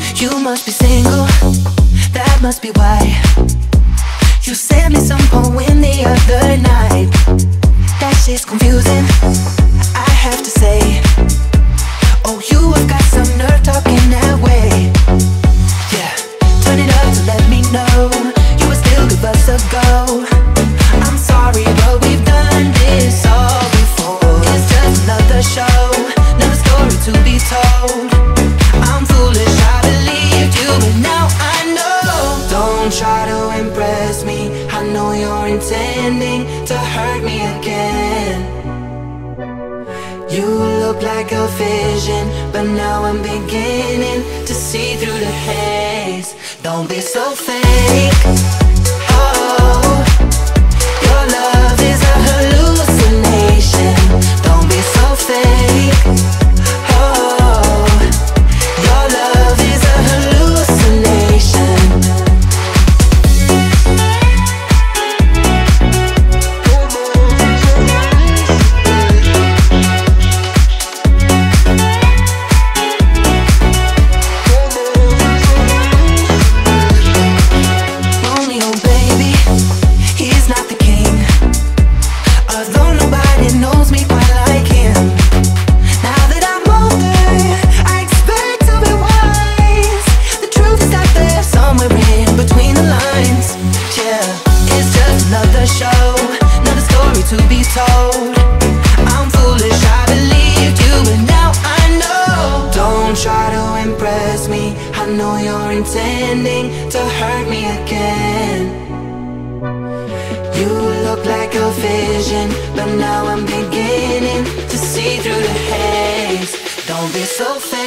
You must be single, that must be why you sent me some poem the other night. That shit's confusing, I have to say. Oh, you have got some nerve talking that way. Yeah, turn it up to let me know you would still give us a go. I'm sorry, but we've done this all before. It's just another show, another story to be told. I'm foolish, I believed you, but now I know. Don't try to impress me, I know you're intending to hurt me again. You look like a vision, but now I'm beginning to see through the haze. Don't be so fake. Oh, your love is a hallucination. Don't be so fake. Oh, your love is a hallucination. Romeo, baby, he's not the king. Although nobody knows me quite like him. Now that I'm older, I expect to be wise. The truth is out there somewhere in between the lines. Yeah, it's just another show, another story to be told. I'm foolish, I believed you, but now I know. Don't try to impress me, I know you're intending to hurt me again. You look like a vision, but now I'm beginning to see through the haze. Don't be so fake.